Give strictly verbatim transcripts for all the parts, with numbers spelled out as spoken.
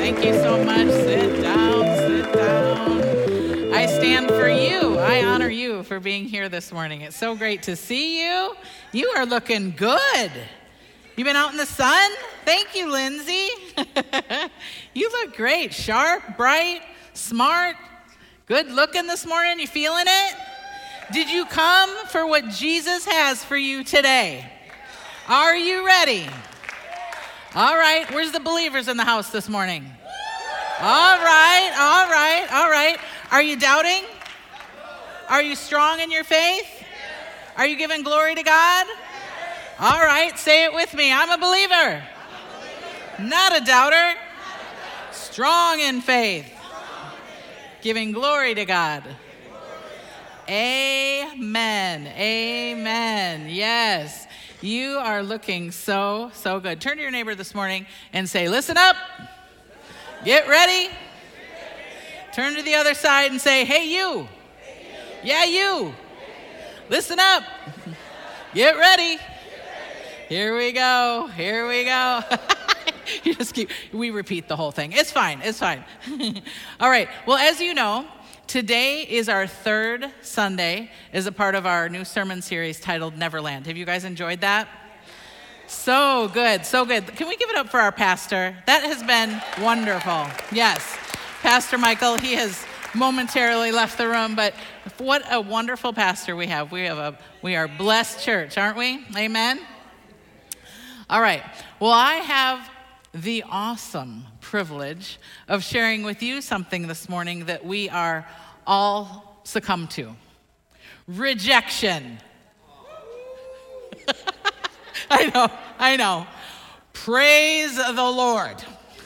Thank you so much. Sit down, sit down. I stand for you. I honor you for being here this morning. It's so great to see you. You are looking good. You been out in the sun? Thank you, Lindsay. You look great. Sharp, bright, smart, good looking this morning. You feeling it? Did you come for what Jesus has for you today? Are you ready? All right. Where's the believers in the house this morning? All right. All right. All right. Are you doubting? Are you strong in your faith? Are you giving glory to God? All right. Say it with me. I'm a believer. Not a doubter. Strong in faith. Giving glory to God. Amen. Amen. Yes. You are looking so, so good. Turn to your neighbor this morning and say, listen up. Get ready. Turn to the other side and say, hey, you. Yeah, you. Listen up. Get ready. Here we go. Here we go. You just keep, we repeat the whole thing. It's fine. It's fine. All right. Well, as you know, today is our third Sunday as a part of our new sermon series titled Neverland. Have you guys enjoyed that? So good, so good. Can we give it up for our pastor? That has been wonderful. Yes, Pastor Michael, he has momentarily left the room, but what a wonderful pastor we have. We have a we are blessed church, aren't we? Amen. All right. Well, I have the awesome privilege of sharing with you something this morning that we are all succumb to. Rejection. I know, I know. Praise the Lord.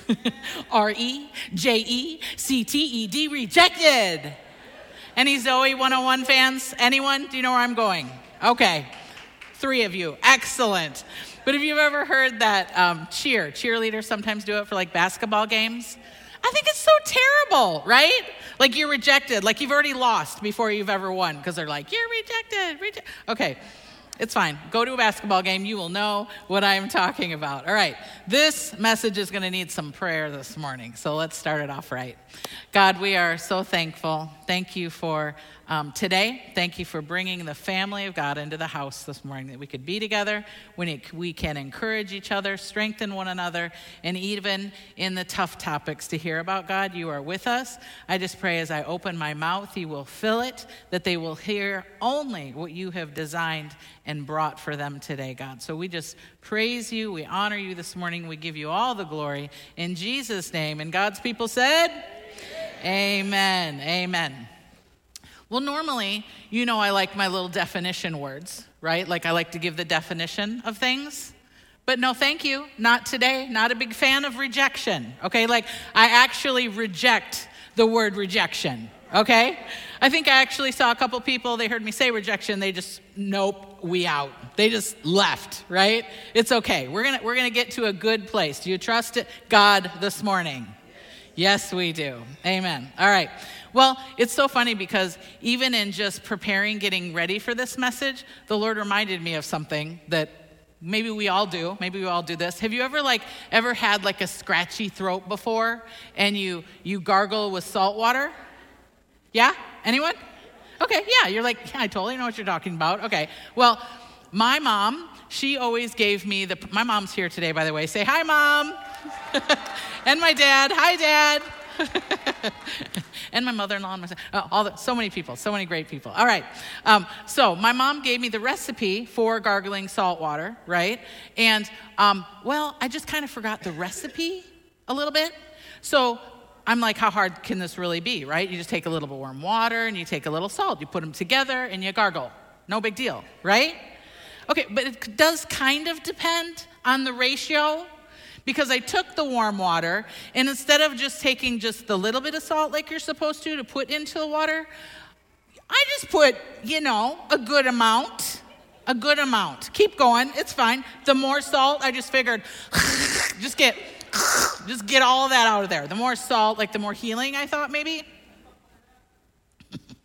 R E J E C T E D, rejected. Any Zoe one oh one fans? Anyone? Do you know where I'm going? Okay. Three of you. Excellent. But have you ever heard that um, cheer? Cheerleaders sometimes do it for like basketball games. I think it's so terrible, right? Like you're rejected, like you've already lost before you've ever won because they're like, you're rejected. Reje-. Okay, it's fine. Go to a basketball game. You will know what I'm talking about. All right, this message is going to need some prayer this morning, so let's start it off right. God, we are so thankful. Thank you for Um, today, thank you for bringing the family of God into the house this morning, that we could be together, when it, we can encourage each other, strengthen one another, and even in the tough topics to hear about God, you are with us. I just pray as I open my mouth, you will fill it, that they will hear only what you have designed and brought for them today, God. So we just praise you, we honor you this morning, we give you all the glory in Jesus' name. And God's people said, amen, amen. amen. Well, normally, you know I like my little definition words, right? Like I like to give the definition of things. But no, thank you. Not today. Not a big fan of rejection, okay? Like I actually reject the word rejection, okay? I think I actually saw a couple people, they heard me say rejection, they just, nope, we out. They just left, right? It's okay. We're gonna we're gonna get to a good place. Do you trust it? God this morning? Yes, we do. Amen. All right. Well, it's so funny because even in just preparing, getting ready for this message, the Lord reminded me of something that maybe we all do. Maybe we all do this. Have you ever like ever had like a scratchy throat before and you you gargle with salt water? Yeah? Anyone? Okay, yeah. You're like, yeah, I totally know what you're talking about. Okay. Well, my mom, she always gave me the, my mom's here today, by the way. Say hi, Mom. And my dad. Hi, Dad. And my mother-in-law and my son, oh, all the, so many people, so many great people. All right. Um, so my mom gave me the recipe for gargling salt water, right? And, um, well, I just kind of forgot the recipe a little bit. So I'm like, how hard can this really be, right? You just take a little bit of warm water and you take a little salt. You put them together and you gargle. No big deal, right? Okay, but it does kind of depend on the ratio. Because I took the warm water, and instead of just taking just the little bit of salt like you're supposed to to put into the water, I just put, you know, a good amount, a good amount. Keep going, it's fine. The more salt, I just figured, just get, just get all of that out of there. The more salt, like the more healing, I thought maybe.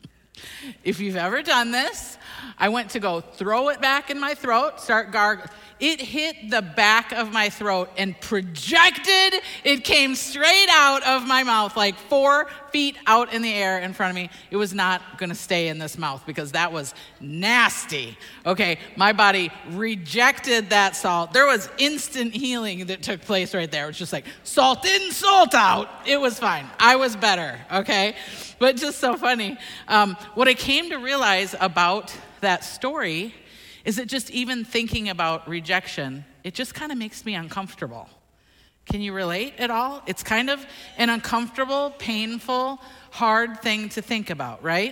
If you've ever done this, I went to go throw it back in my throat, start gargling. it hit the back of my throat and projected. It came straight out of my mouth, like four feet out in the air in front of me. It was not going to stay in this mouth because that was nasty. Okay, my body rejected that salt. There was instant healing that took place right there. It was just like salt in, salt out. It was fine. I was better, okay? But just so funny. Um, what I came to realize about that story is that just even thinking about rejection, it just kind of makes me uncomfortable. Can you relate at all? It's kind of an uncomfortable, painful, hard thing to think about, right?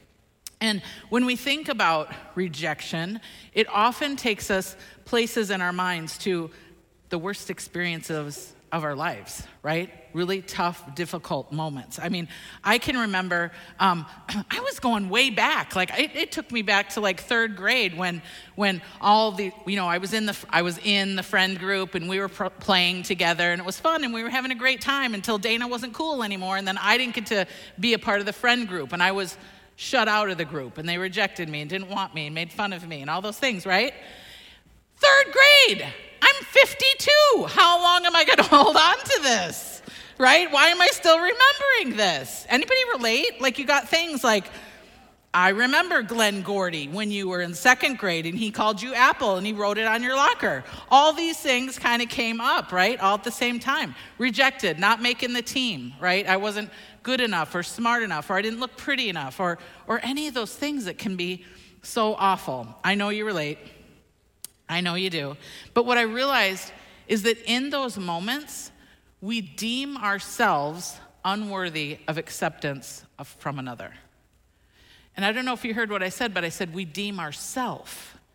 And when we think about rejection, it often takes us places in our minds to the worst experiences of our lives, right? Really tough, difficult moments. I mean, I can remember, um, I was going way back. Like it, it took me back to like third grade when, when all the, you know, I was in the, I was in the friend group and we were pro- playing together and it was fun and we were having a great time until Dana wasn't cool anymore. And then I didn't get to be a part of the friend group and I was shut out of the group and they rejected me and didn't want me and made fun of me and all those things, right? Third grade. I'm fifty-two. How long am I going to hold on to this? Right? Why am I still remembering this? Anybody relate? Like you got things like, I remember Glenn Gordy when you were in second grade and he called you Apple and he wrote it on your locker. All these things kind of came up, right? All at the same time. Rejected, not making the team, right? I wasn't good enough or smart enough or I didn't look pretty enough or or any of those things that can be so awful. I know you relate. I know you do. But what I realized is that in those moments, we deem ourselves unworthy of acceptance of, from another. And I don't know if you heard what I said, but I said we deem ourselves.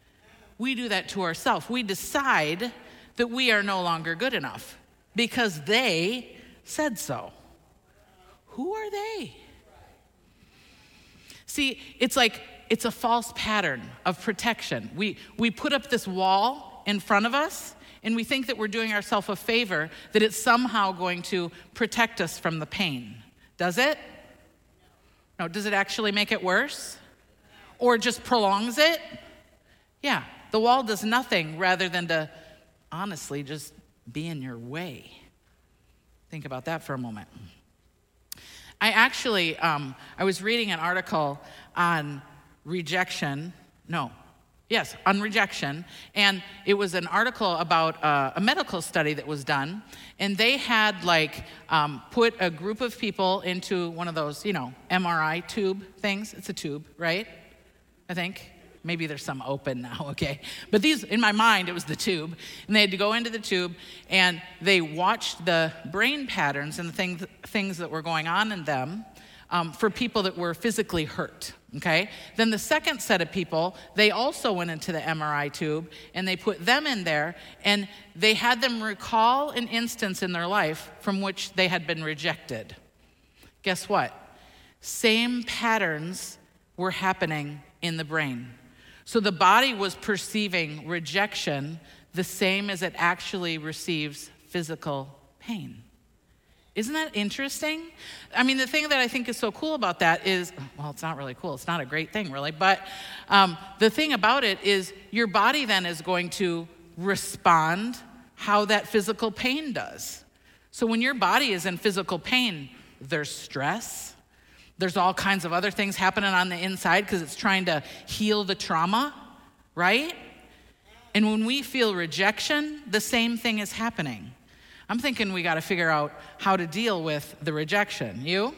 We do that to ourselves. We decide that we are no longer good enough because they said so. Who are they? See, it's like, it's a false pattern of protection. We we put up this wall in front of us, and we think that we're doing ourselves a favor, that it's somehow going to protect us from the pain. Does it? No, does it actually make it worse? Or just prolongs it? Yeah, the wall does nothing rather than to, honestly, just be in your way. Think about that for a moment. I actually, um, I was reading an article on rejection, no, yes, on rejection, and it was an article about uh, a medical study that was done, and they had like um, put a group of people into one of those, you know, M R I tube things. It's a tube, right? I think. Maybe there's some open now, okay? But these, in my mind, it was the tube, and they had to go into the tube, and they watched the brain patterns and the things, things that were going on in them um, for people that were physically hurt. Okay? Then the second set of people, they also went into the M R I tube and they put them in there and they had them recall an instance in their life from which they had been rejected. Guess what? Same patterns were happening in the brain. So the body was perceiving rejection the same as it actually receives physical pain. Isn't that interesting? I mean, the thing that I think is so cool about that is, well, it's not really cool. It's not a great thing, really. But um, the thing about it is your body then is going to respond how that physical pain does. So when your body is in physical pain, there's stress. There's all kinds of other things happening on the inside because it's trying to heal the trauma, right? And when we feel rejection, the same thing is happening. I'm thinking we got to figure out how to deal with the rejection. You?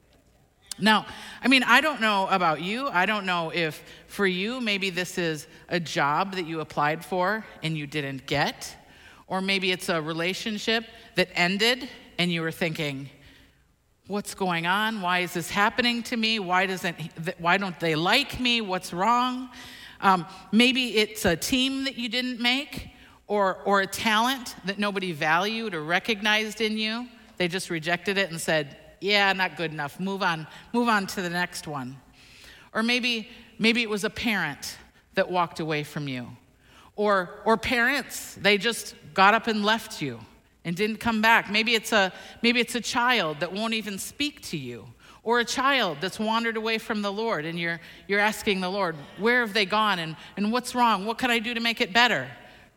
Now, I mean, I don't know about you. I don't know if for you, maybe this is a job that you applied for and you didn't get. Or maybe it's a relationship that ended and you were thinking, what's going on? Why is this happening to me? Why doesn't? Why don't they like me? What's wrong? Um, maybe it's a team that you didn't make. Or, or a talent that nobody valued or recognized in you. They just rejected it and said, yeah, not good enough. Move on. Move on to the next one. Or maybe, maybe it was a parent that walked away from you. Or, or parents, they just got up and left you and didn't come back. Maybe it's a, maybe it's a child that won't even speak to you. Or a child that's wandered away from the Lord and you're, you're asking the Lord, where have they gone and, and what's wrong? What can I do to make it better?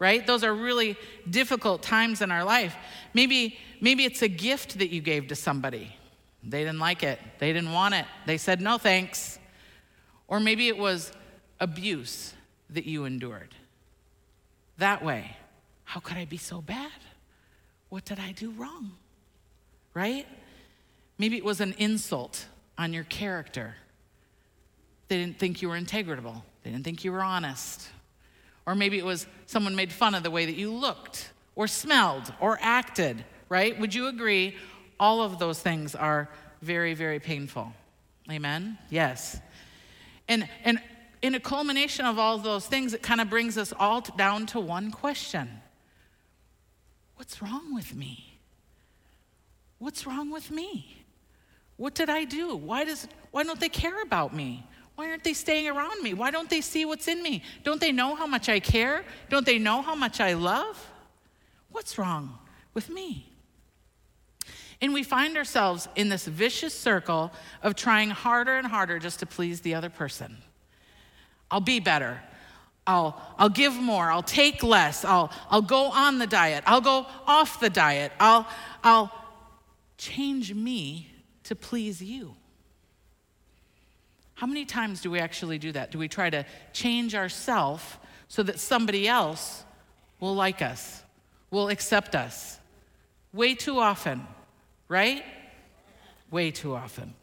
right? Those are really difficult times in our life. Maybe, maybe it's a gift that you gave to somebody. They didn't like it. They didn't want it. They said, no, thanks. Or maybe it was abuse that you endured. That way, how could I be so bad? What did I do wrong? Right? Maybe it was an insult on your character. They didn't think you were integrable. They didn't think you were honest. Or maybe it was someone made fun of the way that you looked or smelled or acted, right? Would you agree all of those things are very, very painful? Amen? Yes. And and in a culmination of all of those things, it kind of brings us all down to one question. What's wrong with me? What's wrong with me? What did I do? Why does why don't they care about me? Why aren't they staying around me? Why don't they see what's in me? Don't they know how much I care? Don't they know how much I love? What's wrong with me? And we find ourselves in this vicious circle of trying harder and harder just to please the other person. I'll be better. I'll I'll give more. I'll take less. I'll I'll go on the diet. I'll go off the diet. I'll I'll change me to please you. How many times do we actually do that? Do we try to change ourselves so that somebody else will like us, will accept us? Way too often. Right? Way too often.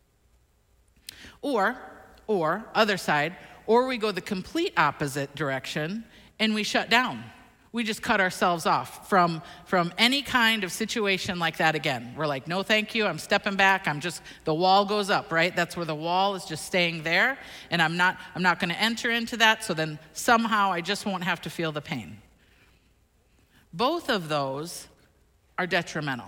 Or, or, other side, or we go the complete opposite direction and we shut down. We just cut ourselves off from, from any kind of situation like that again. We're like, no, thank you. I'm stepping back. I'm just, the wall goes up, right? That's where the wall is just staying there. And I'm not, I'm not going to enter into that. So then somehow I just won't have to feel the pain. Both of those are detrimental.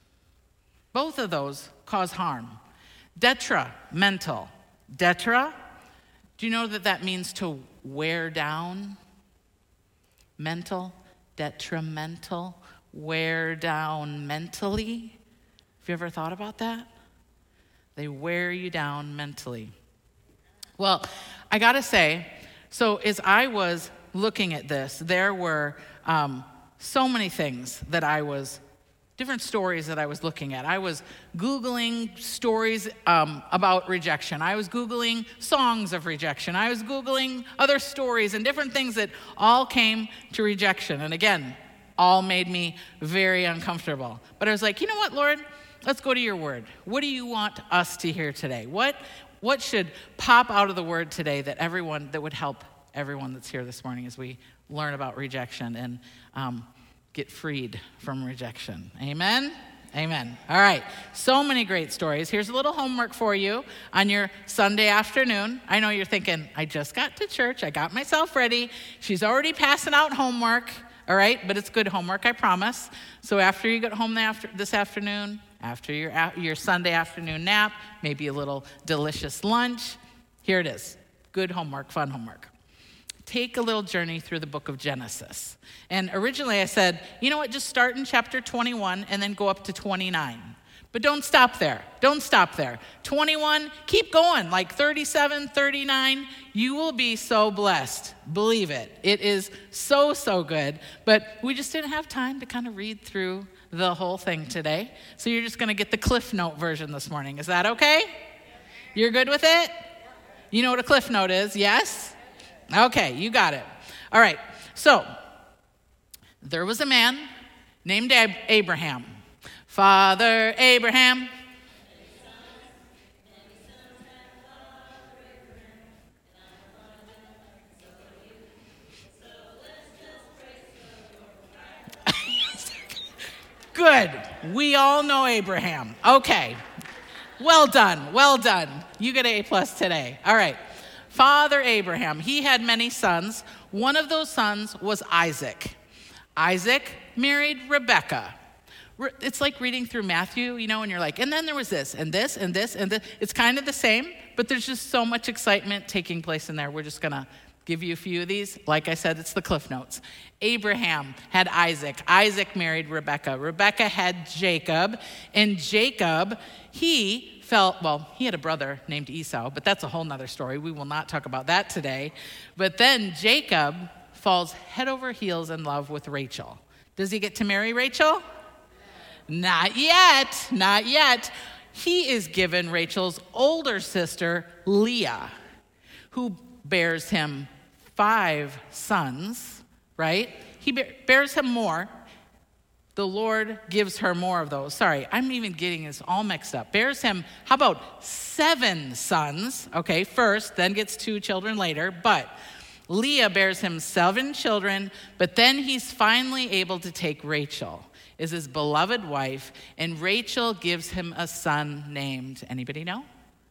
Both of those cause harm. Detrimental. Detra, do you know that that means to wear down? Mental, detrimental, wear down mentally. Have you ever thought about that? They wear you down mentally. Well, I gotta say, so as I was looking at this, there were um, so many things that I was different stories that I was looking at. I was Googling stories um, about rejection. I was Googling songs of rejection. I was Googling other stories and different things that all came to rejection. And again, all made me very uncomfortable. But I was like, you know what, Lord? Let's go to your word. What do you want us to hear today? What, what should pop out of the word today that everyone, that would help everyone that's here this morning as we learn about rejection and um, get freed from rejection. Amen? Amen. All right. So many great stories. Here's a little homework for you on your Sunday afternoon. I know you're thinking, I just got to church. I got myself ready. She's already passing out homework. All right. But it's good homework, I promise. So after you get home after, this afternoon, after your, your Sunday afternoon nap, maybe a little delicious lunch, here it is. Good homework, fun homework. Take a little journey through the book of Genesis. And originally I said, you know what, just start in chapter twenty-one and then go up to twenty-nine. But don't stop there. Don't stop there. twenty-one, keep going, like thirty-seven, thirty-nine. You will be so blessed. Believe it. It is so, so good. But we just didn't have time to kind of read through the whole thing today. So you're just going to get the Cliff Note version this morning. Is that okay? You're good with it? You know what a Cliff Note is, yes? Okay, you got it. All right, so there was a man named Ab- Abraham. Father Abraham. Good. We all know Abraham. Okay. Well done. Well done. You get an A plus today. All right. Father Abraham, he had many sons. One of those sons was Isaac. Isaac married Rebekah. It's like reading through Matthew, you know, and you're like, and then there was this, and this, and this, and this. It's kind of the same, but there's just so much excitement taking place in there. We're just going to give you a few of these. Like I said, it's the Cliff Notes. Abraham had Isaac. Isaac married Rebekah. Rebekah had Jacob. And Jacob, he felt, well, he had a brother named Esau, but that's a whole nother story. We will not talk about that today. But then Jacob falls head over heels in love with Rachel. Does he get to marry Rachel? Not yet, not yet. He is given Rachel's older sister, Leah, who bears him five sons, right? He bears him more. The Lord gives her more of those. Sorry, I'm even getting this all mixed up. Bears him, how about seven sons? Okay, first, then gets two children later. But Leah bears him seven children, but then he's finally able to take Rachel as his beloved wife, and Rachel gives him a son named, anybody know?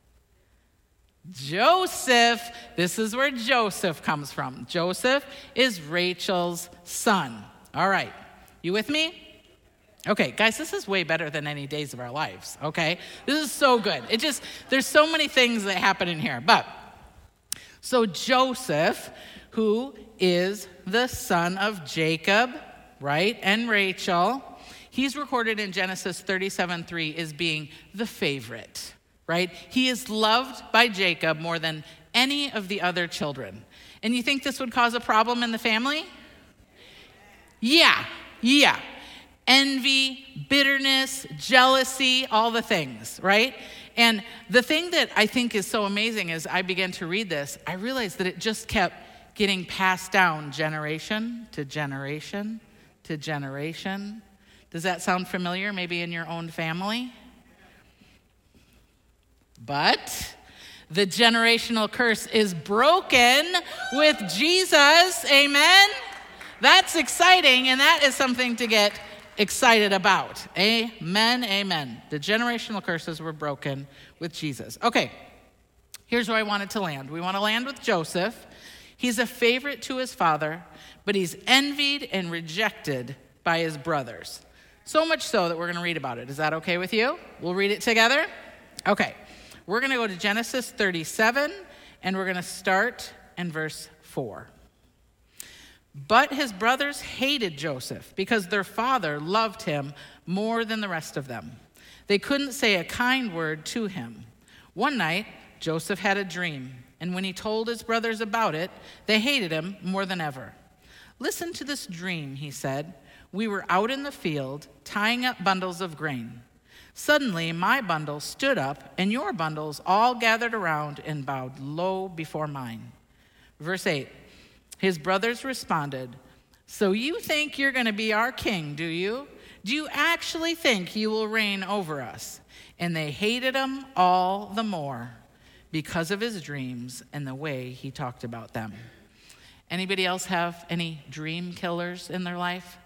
Joseph. This is where Joseph comes from. Joseph is Rachel's son. All right, you with me? Okay, guys, this is way better than any days of our lives, okay? This is so good. It just, there's so many things that happen in here. But, so Joseph, who is the son of Jacob, right, and Rachel, he's recorded in Genesis thirty-seven three as being the favorite, right? He is loved by Jacob more than any of the other children. And you think this would cause a problem in the family? Yeah, yeah. Envy, bitterness, jealousy, all the things, right? And the thing that I think is so amazing is I began to read this, I realized that it just kept getting passed down generation to generation to generation. Does that sound familiar, maybe in your own family? But the generational curse is broken with Jesus, amen? That's exciting, and that is something to get excited about. Amen, amen. The generational curses were broken with Jesus. Okay, here's where I wanted to land. We want to land with Joseph. He's a favorite to his father, but he's envied and rejected by his brothers. So much so that we're going to read about it. Is that okay with you? We'll read it together? Okay, we're going to go to Genesis thirty-seven, and we're going to start in verse four. But his brothers hated Joseph because their father loved him more than the rest of them. They couldn't say a kind word to him. One night, Joseph had a dream, and when he told his brothers about it, they hated him more than ever. "Listen to this dream," he said. "We were out in the field, tying up bundles of grain. Suddenly, my bundle stood up, and your bundles all gathered around and bowed low before mine." Verse eight. His brothers responded, "So you think you're going to be our king, do you? Do you actually think you will reign over us?" And they hated him all the more because of his dreams and the way he talked about them. Anybody else have any dream killers in their life?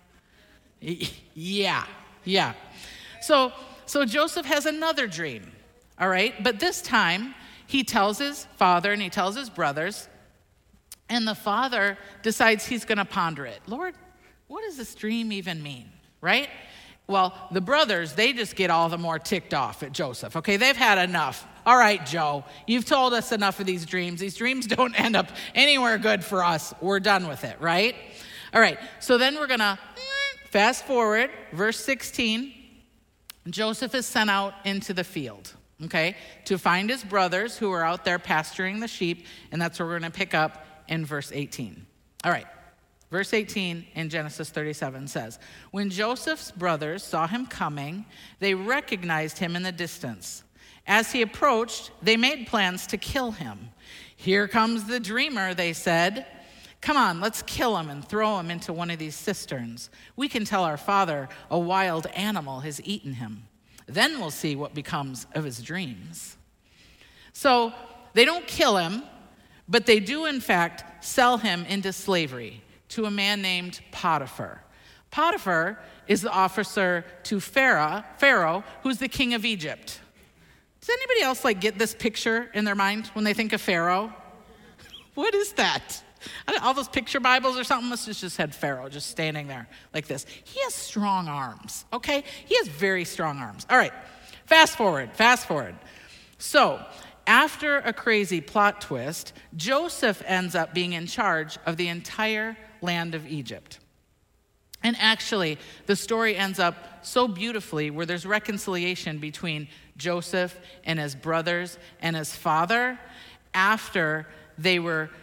Yeah, yeah. So, so Joseph has another dream, all right? But this time, he tells his father and he tells his brothers, and the father decides he's going to ponder it. Lord, what does this dream even mean, right? Well, the brothers, they just get all the more ticked off at Joseph, okay? They've had enough. All right, Joe, you've told us enough of these dreams. These dreams don't end up anywhere good for us. We're done with it, right? All right, so then we're going to fast forward, verse sixteen. Joseph is sent out into the field, okay, to find his brothers who are out there pasturing the sheep, and that's where we're going to pick up in verse eighteen. All right, verse eighteen in Genesis thirty-seven says, "When Joseph's brothers saw him coming, they recognized him in the distance. As he approached, they made plans to kill him. 'Here comes the dreamer,' they said. 'Come on, let's kill him and throw him into one of these cisterns. We can tell our father a wild animal has eaten him. Then we'll see what becomes of his dreams.'" So they don't kill him, but they do, in fact, sell him into slavery to a man named Potiphar. Potiphar is the officer to Pharaoh, Pharaoh, who's the king of Egypt. Does anybody else like get this picture in their mind when they think of Pharaoh? What is that? I don't, all those picture Bibles or something must have just had Pharaoh just standing there like this. He has strong arms, okay? He has very strong arms. All right, fast forward, fast forward. So after a crazy plot twist, Joseph ends up being in charge of the entire land of Egypt. And actually, the story ends up so beautifully where there's reconciliation between Joseph and his brothers and his father after they were,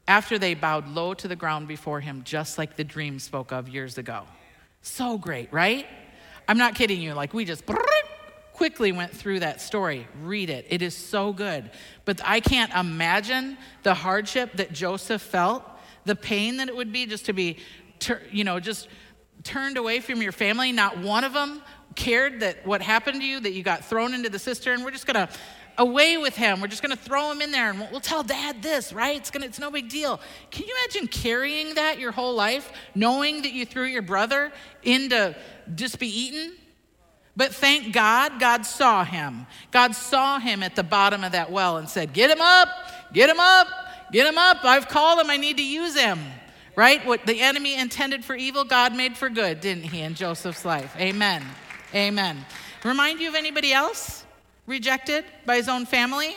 after they bowed low to the ground before him, just like the dream spoke of years ago. So great, right? I'm not kidding you. Like we just quickly went through that story. Read it. It is so good. But I can't imagine the hardship that Joseph felt, the pain that it would be just to be, you know, just turned away from your family. Not one of them cared that what happened to you, that you got thrown into the cistern. We're just going to away with him. We're just going to throw him in there and we'll, we'll tell dad this, right? It's going to, it's no big deal. Can you imagine carrying that your whole life, knowing that you threw your brother into just be eaten? But thank God, God saw him. God saw him at the bottom of that well and said, get him up, get him up, get him up. I've called him. I need to use him. Right? What the enemy intended for evil, God made for good, didn't he, in Joseph's life? Amen. Amen. Remind you of anybody else rejected by his own family?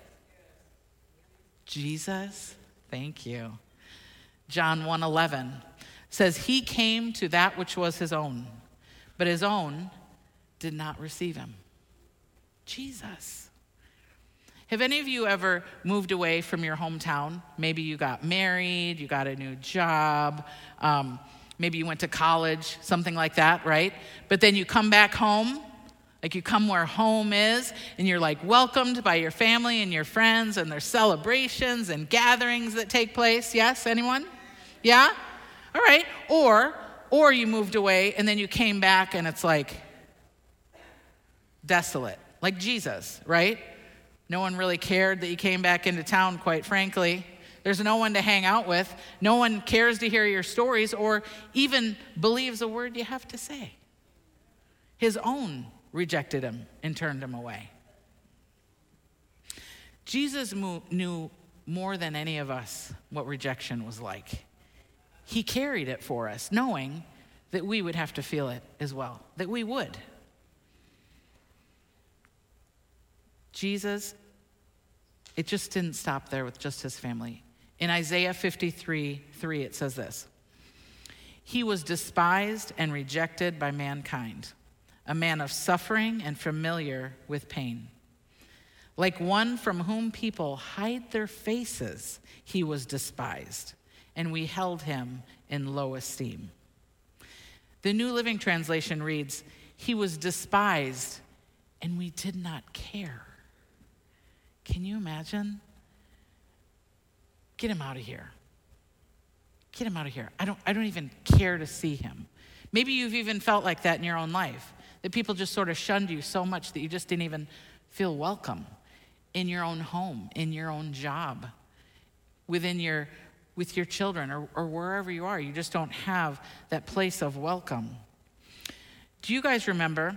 Jesus. Thank you. John one eleven says, he came to that which was his own, but his own did not receive him. Jesus. Have any of you ever moved away from your hometown? Maybe you got married, you got a new job, um, maybe you went to college, something like that, right? But then you come back home, like you come where home is, and you're like welcomed by your family and your friends, and there's celebrations and gatherings that take place. Yes, anyone? Yeah? All right. Or, or you moved away and then you came back and it's like desolate, like Jesus, right? No one really cared that you came back into town, quite frankly. There's no one to hang out with. No one cares to hear your stories or even believes a word you have to say. His own rejected him and turned him away. Jesus knew more than any of us what rejection was like. He carried it for us, knowing that we would have to feel it as well, that we would. Jesus, it just didn't stop there with just his family. In Isaiah fifty-three three, it says this: he was despised and rejected by mankind, a man of suffering and familiar with pain. Like one from whom people hide their faces, he was despised, and we held him in low esteem. The New Living Translation reads, he was despised, and we did not care. Can you imagine? Get him out of here. Get him out of here. I don't, I don't even care to see him. Maybe you've even felt like that in your own life, that people just sort of shunned you so much that you just didn't even feel welcome in your own home, in your own job, within your, with your children, or, or wherever you are. You just don't have that place of welcome. Do you guys remember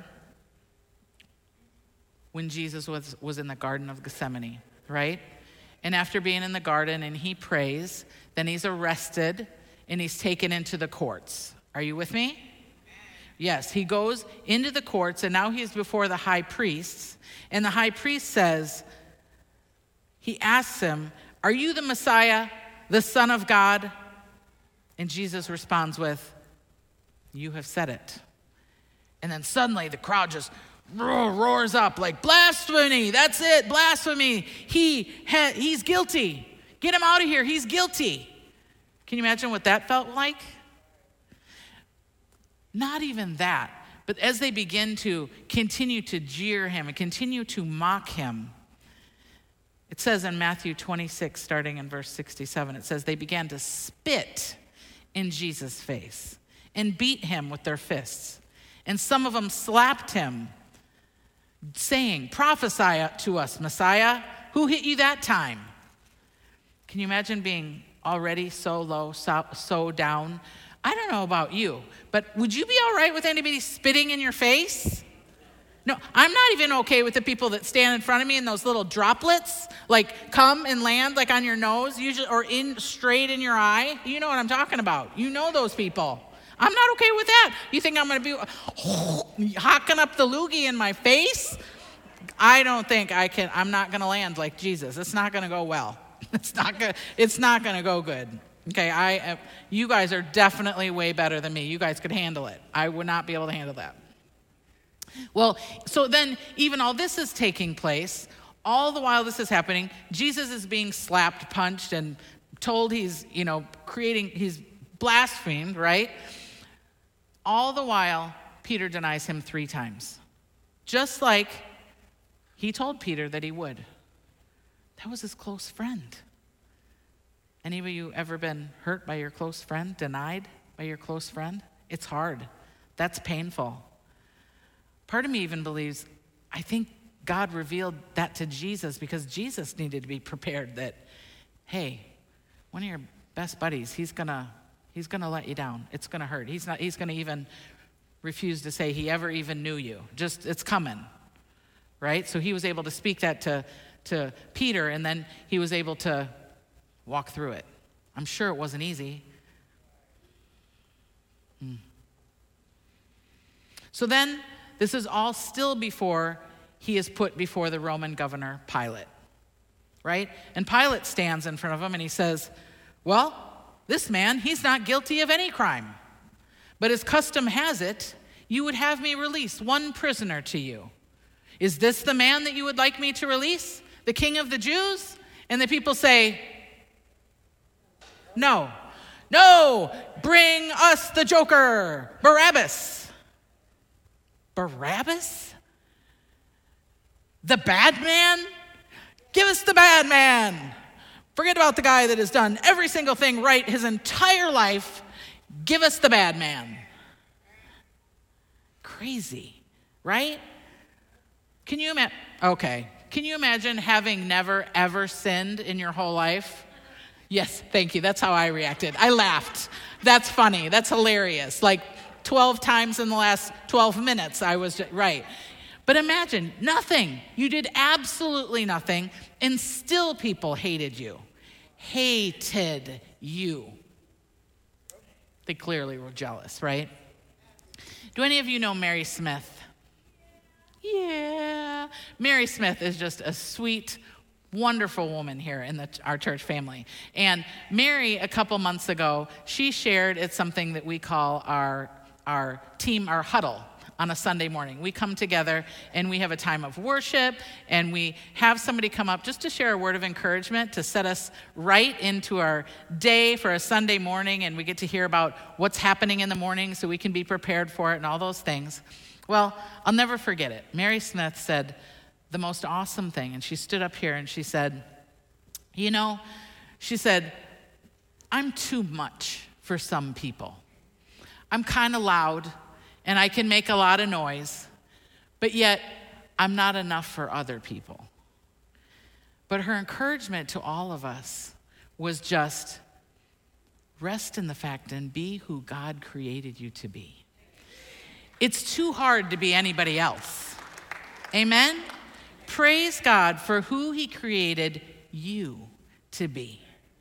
when Jesus was, was in the Garden of Gethsemane, right? And after being in the garden and he prays, then he's arrested and he's taken into the courts. Are you with me? Yes, he goes into the courts and now he's before the high priests. And the high priest says, he asks him, are you the Messiah, the Son of God? And Jesus responds with, you have said it. And then suddenly the crowd just roars up like, blasphemy, that's it, blasphemy. He ha- he's guilty. Get him out of here, he's guilty. Can you imagine what that felt like? Not even that, but as they begin to continue to jeer him and continue to mock him, it says in Matthew twenty-six, starting in verse sixty-seven, it says, they began to spit in Jesus' face and beat him with their fists. And some of them slapped him, saying, prophesy to us, Messiah. Who hit you that time? Can you imagine being already so low, so, so down? I don't know about you, but would you be all right with anybody spitting in your face? No, I'm not even okay with the people that stand in front of me and those little droplets, like come and land like on your nose, usually, or in straight in your eye. You know what I'm talking about. You know those people. I'm not okay with that. You think I'm going to be hocking up the loogie in my face? I don't think I can. I'm not going to land like Jesus. It's not going to go well. It's not going. It's not going to go good. Okay, I. You guys are definitely way better than me. You guys could handle it. I would not be able to handle that. Well, so then even all this is taking place. All the while this is happening, Jesus is being slapped, punched, and told he's, you know, creating, he's blasphemed, right? All the while, Peter denies him three times. Just like he told Peter that he would. That was his close friend. Any of you ever been hurt by your close friend, denied by your close friend? It's hard. That's painful. Part of me even believes, I think God revealed that to Jesus because Jesus needed to be prepared that, hey, one of your best buddies, he's gonna, he's gonna let you down. It's gonna hurt. He's not, he's gonna even refuse to say he ever even knew you. Just, it's coming, right? So he was able to speak that to, to Peter, and then he was able to walk through it. I'm sure it wasn't easy. Hmm. So then, this is all still before he is put before the Roman governor, Pilate, right? And Pilate stands in front of him and he says, well, this man, he's not guilty of any crime. But as custom has it, you would have me release one prisoner to you. Is this the man that you would like me to release? The king of the Jews? And the people say, no. No, bring us the Joker, Barabbas. Barabbas? The bad man? Give us the bad man. Forget about the guy that has done every single thing right his entire life. Give us the bad man. Crazy, right? Can you imagine? Okay. Can you imagine having never, ever sinned in your whole life? Yes, thank you. That's how I reacted. I laughed. That's funny. That's hilarious. Like twelve times in the last twelve minutes, I was just, right. But imagine, nothing. You did absolutely nothing, and still people hated you. Hated you. They clearly were jealous, right? Do any of you know Mary Smith? Yeah. Mary Smith is just a sweet, wonderful woman here in the, our church family. And Mary, a couple months ago, she shared it's something that we call our, our team, our huddle on a Sunday morning. We come together and we have a time of worship and we have somebody come up just to share a word of encouragement to set us right into our day for a Sunday morning, and we get to hear about what's happening in the morning so we can be prepared for it and all those things. Well, I'll never forget it. Mary Smith said the most awesome thing, and she stood up here and she said, you know, she said, I'm too much for some people. I'm kind of loud and I can make a lot of noise, but yet I'm not enough for other people. But her encouragement to all of us was just rest in the fact and be who God created you to be. It's too hard to be anybody else. Amen? Praise God for who he created you to be.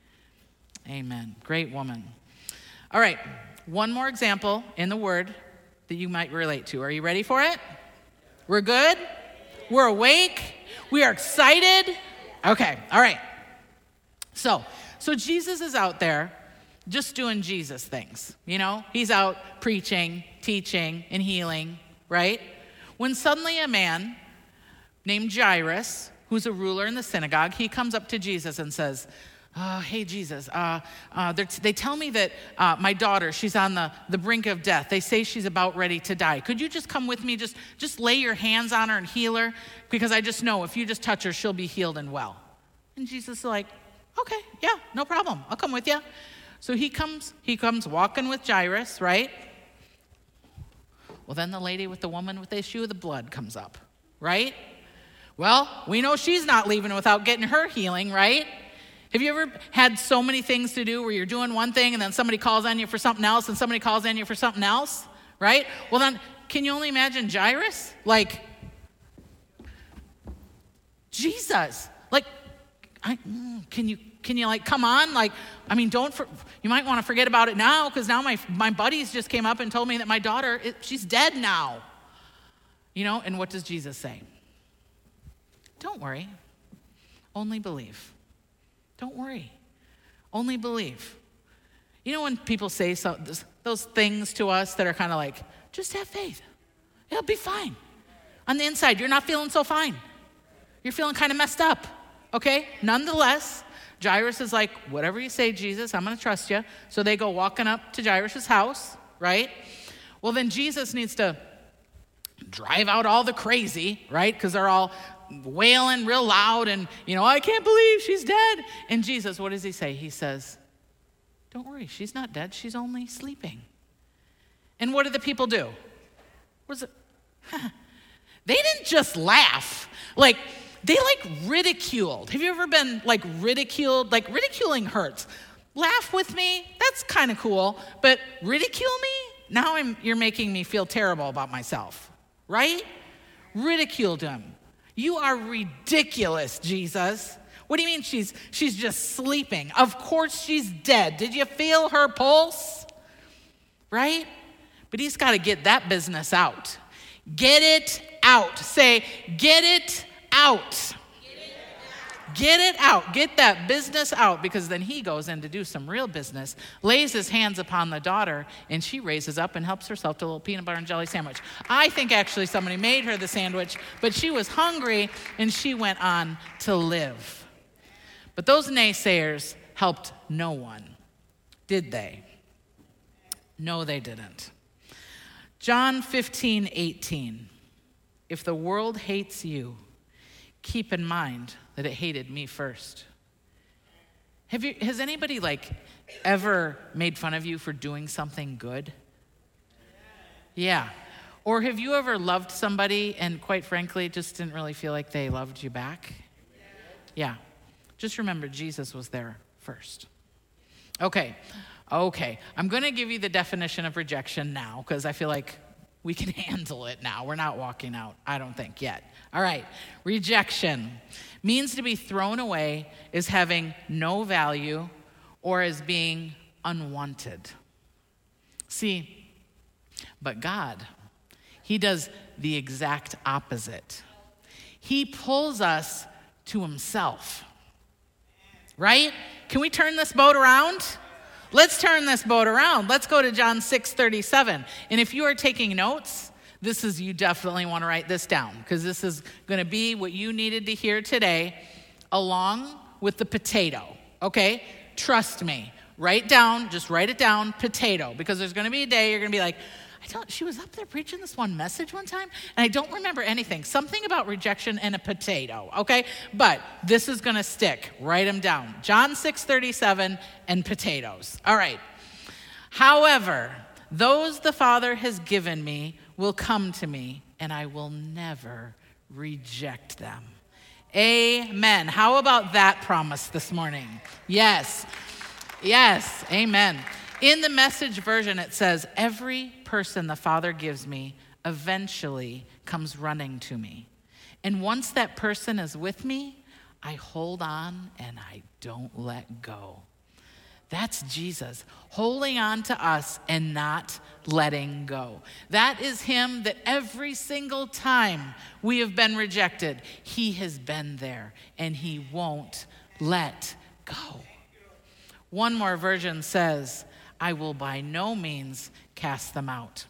Amen. Great woman. All right, one more example in the Word that you might relate to. Are you ready for it? We're good? We're awake? We are excited? Okay, all right. So, so Jesus is out there just doing Jesus things, you know? He's out preaching, teaching, and healing, right? When suddenly a man named Jairus, who's a ruler in the synagogue, he comes up to Jesus and says, oh, hey, Jesus, uh, uh, they tell me that uh, my daughter, she's on the, the brink of death. They say she's about ready to die. Could you just come with me? Just, just lay your hands on her and heal her? Because I just know if you just touch her, she'll be healed and well. And Jesus is like, okay, yeah, no problem. I'll come with you. So he comes, he comes walking with Jairus, right? Well, then the lady with the woman with the issue of the blood comes up, right? Well, we know she's not leaving without getting her healing, right? Have you ever had so many things to do where you're doing one thing and then somebody calls on you for something else and somebody calls on you for something else, right? Well, then, can you only imagine Jairus? Like, Jesus, like, I, can you, can you like, come on? Like, I mean, don't, for, you might want to forget about it now because now my, my buddies just came up and told me that my daughter, it, she's dead now. You know, and what does Jesus say? Don't worry, only believe. Don't worry. Only believe. You know when people say so, those things to us that are kind of like, just have faith. It'll be fine. On the inside, you're not feeling so fine. You're feeling kind of messed up, okay? Nonetheless, Jairus is like, whatever you say, Jesus, I'm going to trust you. So they go walking up to Jairus' house, right? Well, then Jesus needs to drive out all the crazy, right? Because they're all wailing real loud and, you know, I can't believe she's dead. And Jesus, what does he say? He says, don't worry, she's not dead. She's only sleeping. And what did the people do? Was it? They didn't just laugh. Like, they like ridiculed. Have you ever been like ridiculed? Like, ridiculing hurts. Laugh with me, that's kind of cool. But ridicule me? Now I'm, you're making me feel terrible about myself, right? Ridiculed him. You are ridiculous, Jesus. What do you mean she's she's just sleeping? Of course she's dead. Did you feel her pulse? Right? But he's got to get that business out. Get it out. Say, get it out. Get it out. Get that business out, because then he goes in to do some real business, lays his hands upon the daughter, and she raises up and helps herself to a little peanut butter and jelly sandwich. I think actually somebody made her the sandwich, but she was hungry and she went on to live. But those naysayers helped no one, did they? No, they didn't. John fifteen eighteen. If the world hates you, keep in mind that it hated me first. Have you, has anybody like ever made fun of you for doing something good? Yeah. Or have you ever loved somebody and quite frankly just didn't really feel like they loved you back? Yeah. Just remember, Jesus was there first. Okay. Okay. I'm going to give you the definition of rejection now because I feel like we can handle it now. We're not walking out, I don't think, yet. All right. Rejection means to be thrown away as having no value or as being unwanted. See, but God, he does the exact opposite. He pulls us to himself. Right? Can we turn this boat around? Let's turn this boat around. Let's go to John six thirty-seven. And if you are taking notes, this is, you definitely want to write this down because this is going to be what you needed to hear today along with the potato. Okay? Trust me. Write down, just write it down, potato, because there's going to be a day you're going to be like, I don't, she was up there preaching this one message one time, and I don't remember anything. Something about rejection and a potato, okay? But this is going to stick. Write them down. John six thirty-seven and potatoes. All right. However, those the Father has given me will come to me, and I will never reject them. Amen. How about that promise this morning? Yes. Yes. Amen. In the Message version, it says, every person the Father gives me eventually comes running to me. And once that person is with me, I hold on and I don't let go. That's Jesus, holding on to us and not letting go. That is him that every single time we have been rejected, he has been there and he won't let go. One more version says, I will by no means cast them out.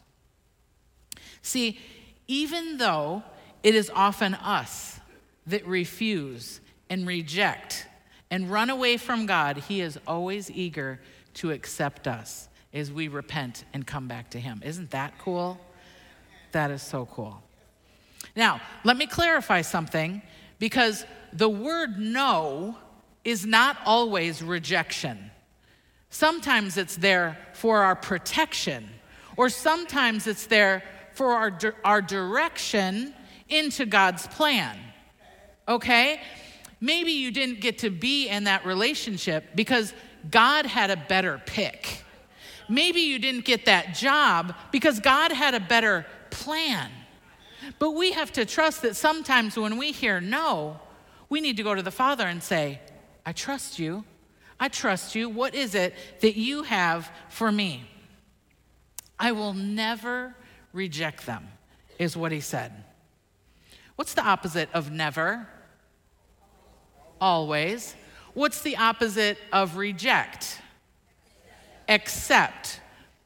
See, even though it is often us that refuse and reject and run away from God, he is always eager to accept us as we repent and come back to him. Isn't that cool? That is so cool. Now, let me clarify something, because the word no is not always rejection. Sometimes it's there for our protection, or sometimes it's there for our, our direction into God's plan, okay? Maybe you didn't get to be in that relationship because God had a better pick. Maybe you didn't get that job because God had a better plan. But we have to trust that sometimes when we hear no, we need to go to the Father and say, I trust you. I trust you. What is it that you have for me? I will never reject them, is what he said. What's the opposite of never? Always. What's the opposite of reject? Accept.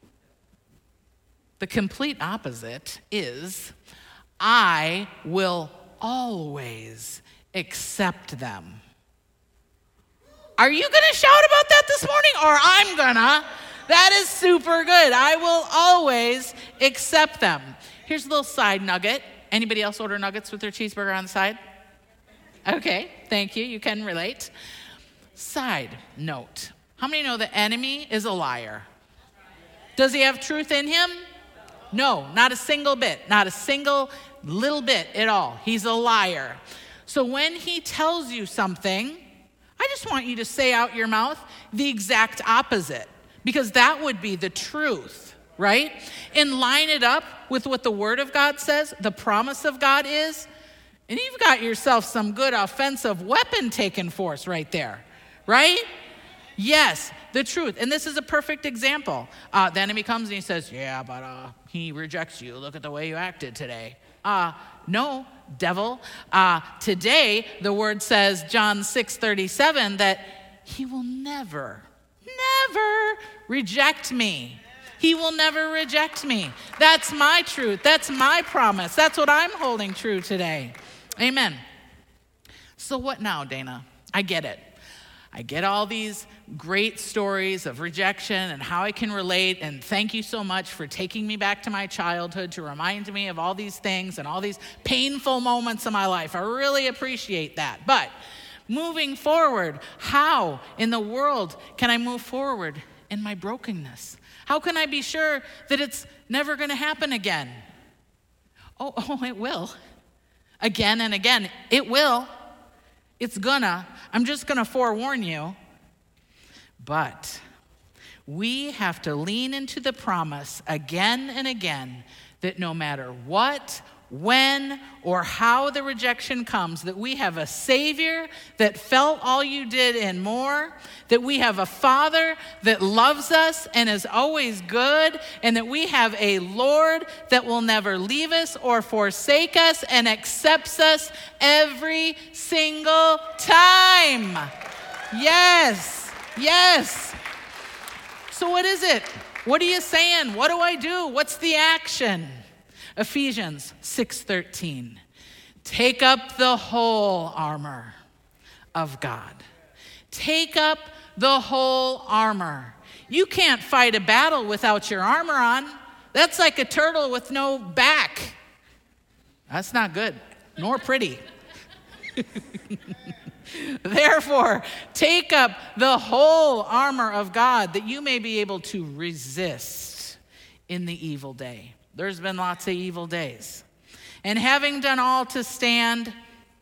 The complete opposite is I will always accept them. Are you going to shout about that this morning? Or I'm going to. That is super good. I will always accept them. Here's a little side nugget. Anybody else order nuggets with their cheeseburger on the side? Okay, thank you. You can relate. Side note. How many know the enemy is a liar? Does he have truth in him? No, not a single bit. Not a single little bit at all. He's a liar. So when he tells you something, I just want you to say out your mouth the exact opposite, because that would be the truth, right? And line it up with what the Word of God says, the promise of God is, and you've got yourself some good offensive weapon taken force right there, right? Yes, the truth. And this is a perfect example. Uh, the enemy comes and he says, yeah, but uh, he rejects you. Look at the way you acted today. Uh, no, devil. Uh, today, the word says, John six thirty-seven, that he will never, never reject me. He will never reject me. That's my truth. That's my promise. That's what I'm holding true today. Amen. So what now, Dana? I get it. I get all these great stories of rejection and how I can relate, and thank you so much for taking me back to my childhood to remind me of all these things and all these painful moments in my life. I really appreciate that. But moving forward, how in the world can I move forward in my brokenness? How can I be sure that it's never going to happen again? Oh, oh, it will. Again and again, it will. It's gonna. I'm just gonna forewarn you. But we have to lean into the promise again and again that no matter what, when, or how the rejection comes, that we have a Savior that felt all you did and more, that we have a Father that loves us and is always good, and that we have a Lord that will never leave us or forsake us and accepts us every single time. Yes, yes. So what is it? What are you saying? What do I do? What's the action? Ephesians six thirteen. Take up the whole armor of God. Take up the whole armor. You can't fight a battle without your armor on. That's like a turtle with no back. That's not good, nor pretty. Therefore, take up the whole armor of God that you may be able to resist in the evil day. There's been lots of evil days. And having done all to stand,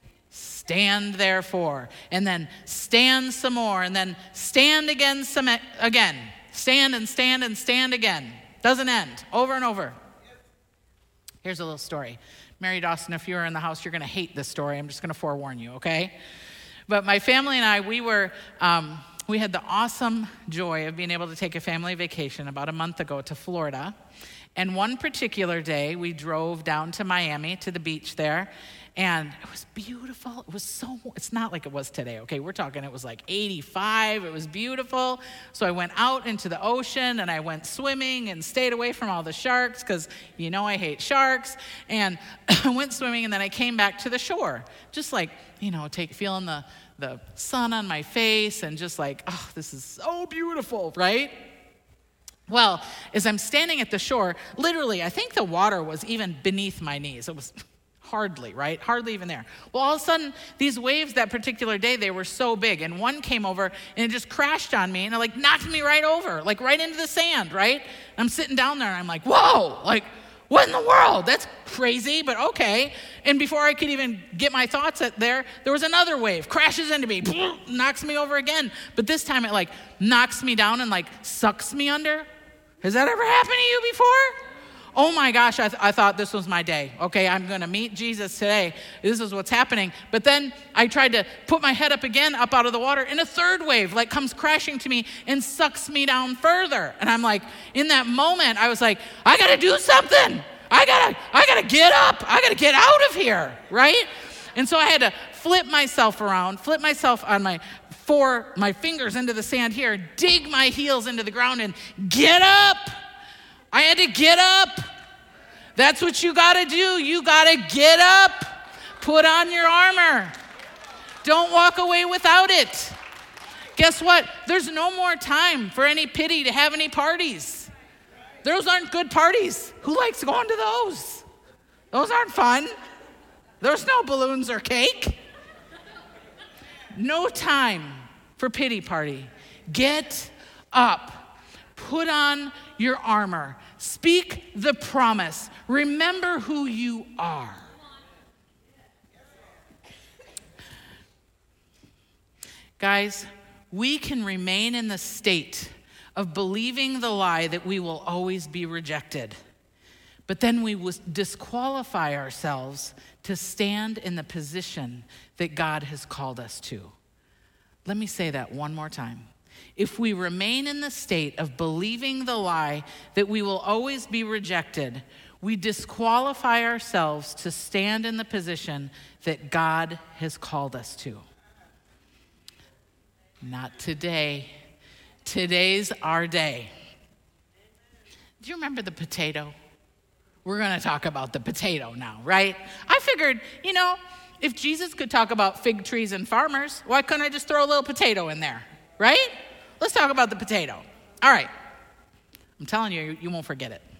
stand therefore. And then stand some more. And then stand again some again. Stand and stand and stand again. Doesn't end. Over and over. Here's a little story. Mary Dawson, if you're in the house, you're going to hate this story. I'm just going to forewarn you, okay? But my family and I, we were... Um, we had the awesome joy of being able to take a family vacation about a month ago to Florida. And one particular day, we drove down to Miami, to the beach there, and it was beautiful. It was so, it's not like it was today, okay? We're talking, it was like eighty-five. It was beautiful. So I went out into the ocean, and I went swimming and stayed away from all the sharks, because you know I hate sharks. And I went swimming, and then I came back to the shore, just like, you know, take feeling the, the sun on my face, and just like, oh, this is so beautiful, right? Well, as I'm standing at the shore, literally, I think the water was even beneath my knees. It was hardly, right? Hardly even there. Well, all of a sudden, these waves that particular day, they were so big. And one came over, and it just crashed on me, and it like knocked me right over, like right into the sand, right? And I'm sitting down there, and I'm like, whoa, like, what in the world? That's crazy, but okay. And before I could even get my thoughts at there, there was another wave, crashes into me, knocks me over again. But this time it like knocks me down and like sucks me under. Has that ever happened to you before? Oh my gosh, I, th- I thought this was my day. Okay, I'm going to meet Jesus today. This is what's happening. But then I tried to put my head up again, up out of the water, and a third wave like comes crashing to me and sucks me down further. And I'm like, in that moment, I was like, I got to do something. I got to I got to get up. I got to get out of here, right? And so I had to flip myself around, flip myself on my four, my fingers into the sand here, dig my heels into the ground and get up. I had to get up. That's what you got to do. You got to get up. Put on your armor. Don't walk away without it. guess what? There's no more time for any pity to have any parties. Those aren't good parties. Who likes going to those? Those aren't fun. There's no balloons or cake. No time for pity party. Get up. Put on your armor. Speak the promise. Remember who you are. Guys, we can remain in the state of believing the lie that we will always be rejected. But then we will disqualify ourselves to stand in the position that God has called us to. Let me say that one more time. If we remain in the state of believing the lie that we will always be rejected, we disqualify ourselves to stand in the position that God has called us to. Not today. Today's our day. Do you remember the potato? We're going to talk about the potato now, right? I figured, you know, if Jesus could talk about fig trees and farmers, why couldn't I just throw a little potato in there, right? Let's talk about the potato. All right. I'm telling you, you won't forget it.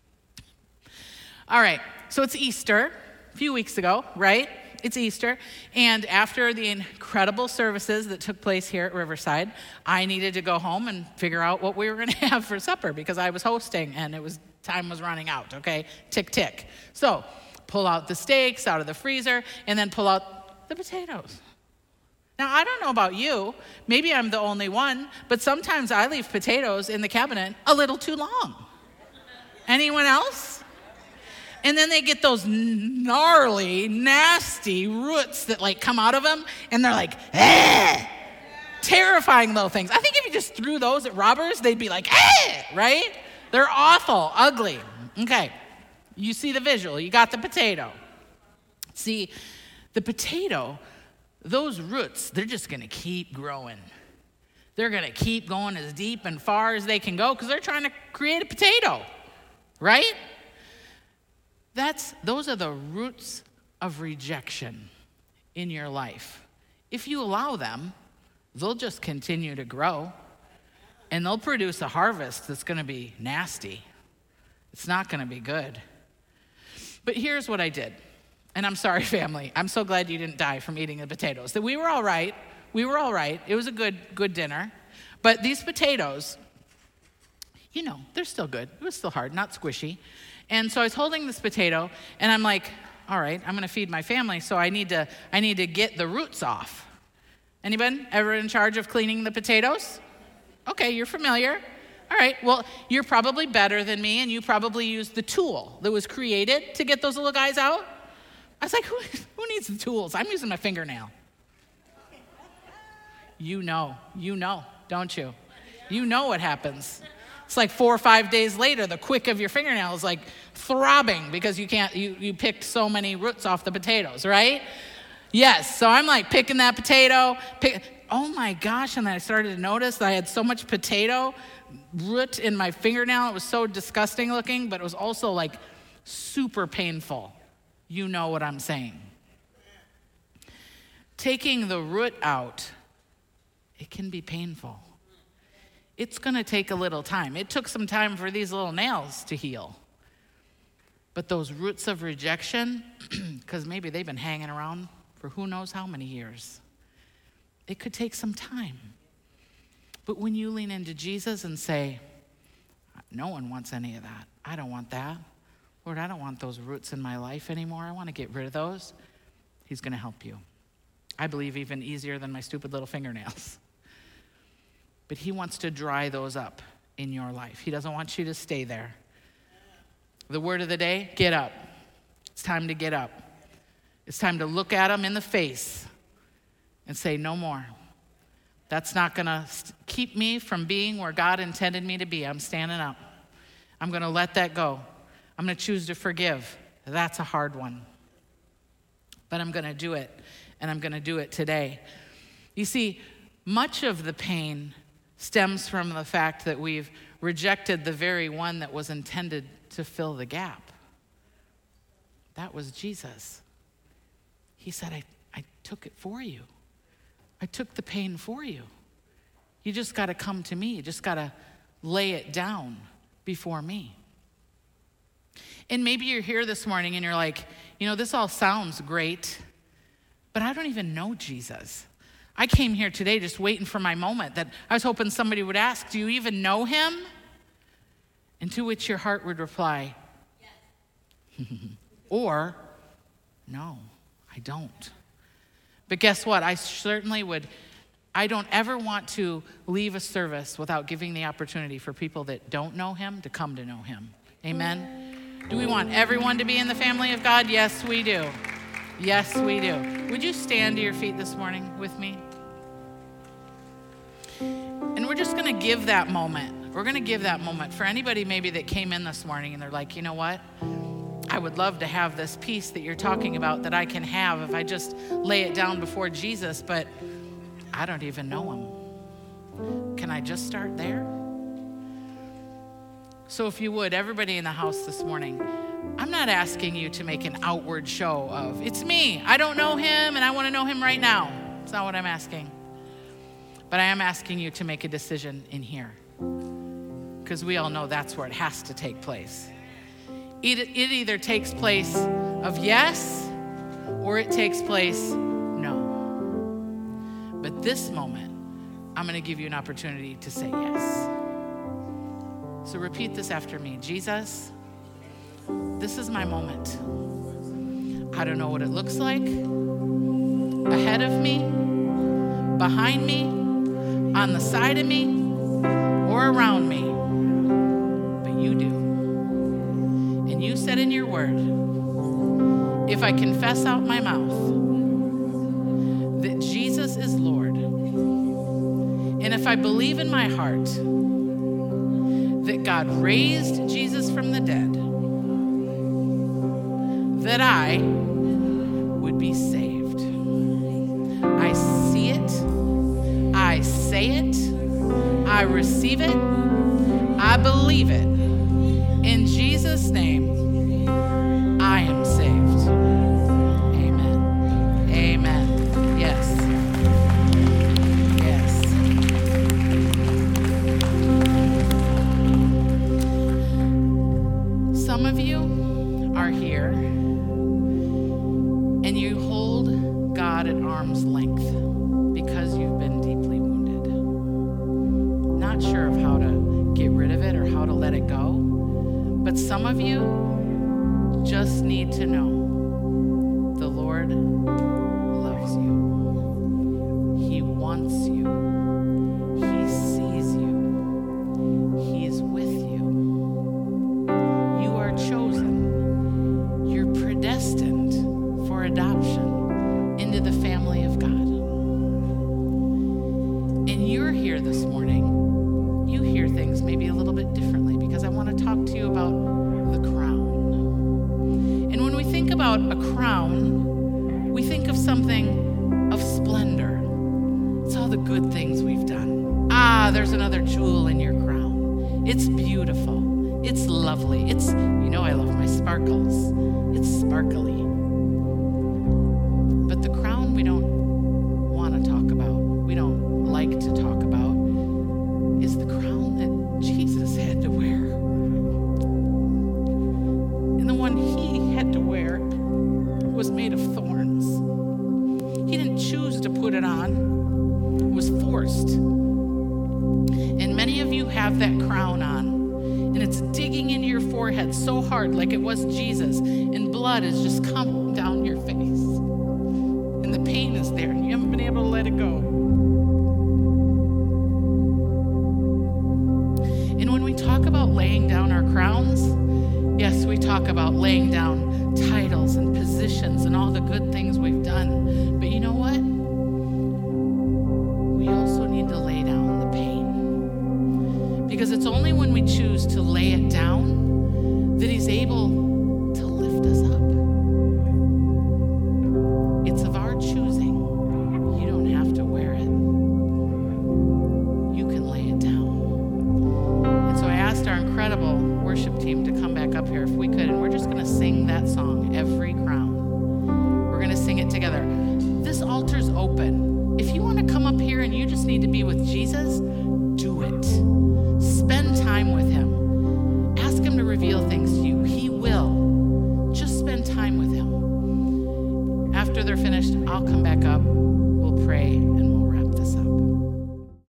All right. So it's Easter, a few weeks ago, right? It's Easter. And after the incredible services that took place here at Riverside, I needed to go home and figure out what we were going to have for supper because I was hosting and it was time was running out, okay? Tick, tick. So pull out the steaks out of the freezer and then pull out the potatoes. Now, I don't know about you. Maybe I'm the only one, but sometimes I leave potatoes in the cabinet a little too long. Anyone else? And then they get those gnarly, nasty roots that like come out of them, and they're like, eh! Terrifying little things. I think if you just threw those at robbers, they'd be like, eh! Right? They're awful, ugly. Okay, you see the visual. You got the potato. See, the potato, those roots, they're just going to keep growing. They're going to keep going as deep and far as they can go because they're trying to create a potato, right? That's, those are the roots of rejection in your life. If you allow them, they'll just continue to grow and they'll produce a harvest that's going to be nasty. It's not going to be good. But here's what I did. And I'm sorry, family. I'm so glad you didn't die from eating the potatoes. That we were all right. We were all right. It was a good, good dinner. But these potatoes, you know, they're still good. It was still hard, not squishy. And so I was holding this potato, and I'm like, all right, I'm going to feed my family, so I need to, I need to get the roots off. Anybody ever in charge of cleaning the potatoes? Okay, you're familiar. All right, well, you're probably better than me, and you probably used the tool that was created to get those little guys out. I was like, who, who needs the tools? I'm using my fingernail. You know, you know, don't you? You know what happens. It's like four or five days later, the quick of your fingernail is like throbbing because you can't, you, you picked so many roots off the potatoes, right? Yes, so I'm like picking that potato, pick, oh my gosh, and then I started to notice that I had so much potato root in my fingernail. It was so disgusting looking, but it was also like super painful. You know what I'm saying. Taking the root out, it can be painful. It's going to take a little time. It took some time for these little nails to heal. But those roots of rejection, because maybe they've been hanging around for who knows how many years, it could take some time. But when you lean into Jesus and say, no one wants any of that. I don't want that. Lord, I don't want those roots in my life anymore. I want to get rid of those. He's going to help you. I believe even easier than my stupid little fingernails. But he wants to dry those up in your life. He doesn't want you to stay there. The word of the day, get up. It's time to get up. It's time to look at him in the face and say, no more. That's not going to st- keep me from being where God intended me to be. I'm standing up. I'm going to let that go. I'm going to choose to forgive. That's a hard one. But I'm going to do it, and I'm going to do it today. You see, much of the pain stems from the fact that we've rejected the very one that was intended to fill the gap. That was Jesus. He said, I, I took it for you. I took the pain for you. You just got to come to me. You just got to lay it down before me. And maybe you're here this morning and you're like, you know, this all sounds great, but I don't even know Jesus. I came here today just waiting for my moment that I was hoping somebody would ask, do you even know him? And to which your heart would reply, yes. Or, no, I don't. But guess what? I certainly would, I don't ever want to leave a service without giving the opportunity for people that don't know him to come to know him. Amen? Do we want everyone to be in the family of God? Yes, we do. Yes, we do. Would you stand to your feet this morning with me? And we're just going to give that moment. We're going to give that moment for anybody maybe that came in this morning and they're like, you know what? I would love to have this peace that you're talking about that I can have if I just lay it down before Jesus, but I don't even know him. Can I just start there? So if you would, everybody in the house this morning, I'm not asking you to make an outward show of, it's me, I don't know him, and I want to know him right now. It's not what I'm asking. But I am asking you to make a decision in here. Because we all know that's where it has to take place. It, it either takes place of yes, or it takes place no. But this moment, I'm going to give you an opportunity to say yes. So repeat this after me. Jesus, this is my moment. I don't know what it looks like. Ahead of me, behind me, on the side of me, or around me. But you do. And you said in your word, if I confess out my mouth that Jesus is Lord, and if I believe in my heart that God raised Jesus from the dead, that I would be saved. I see it. I say it. I receive it. I believe it. In Jesus' name, I am saved. Amen. Amen. Yes. Some of you are here and you hold God at arm's length because you've been deeply wounded. Not sure of how to get rid of it or how to let it go. But some of you just need to know the Lord loves you. He wants you. He sees you. He's with you. Chosen, you're predestined for adoption into the family of God. And you're here this morning, you hear things maybe a little bit differently because I want to talk to you about the crown. And when we think about a crown, we think of something of splendor. It's all the good things we've done. Ah, there's another jewel in your crown. It's beautiful. It's lovely. It's, you know I love my sparkles. It's sparkly. But the crown we don't want to talk about, we don't like to talk about, is the crown that Jesus had to wear. And the one he had to wear was made of thorns. He didn't choose to put it on. It was forced. And many of you have that crown on. And it's digging into your forehead so hard like it was Jesus. And blood is just coming down your face. And the pain is there and you haven't been able to let it go. And when we talk about laying down our crowns, yes, we talk about laying down titles and positions and all the good things we've done. But you know what? We also need to lay down the pain. Because it's only when we choose to lay it down that he's able to lift us up. It's of our choosing. You don't have to wear it. You can lay it down. And so I asked our incredible worship team to come back up here if we could, and we're just going to sing that song, Every Crown. We're going to sing it together. This altar's open. If you want to come up here here and you just need to be with Jesus, do it. Spend time with him. Ask him to reveal things to you. He will. Just spend time with him. After they're finished, I'll come back up.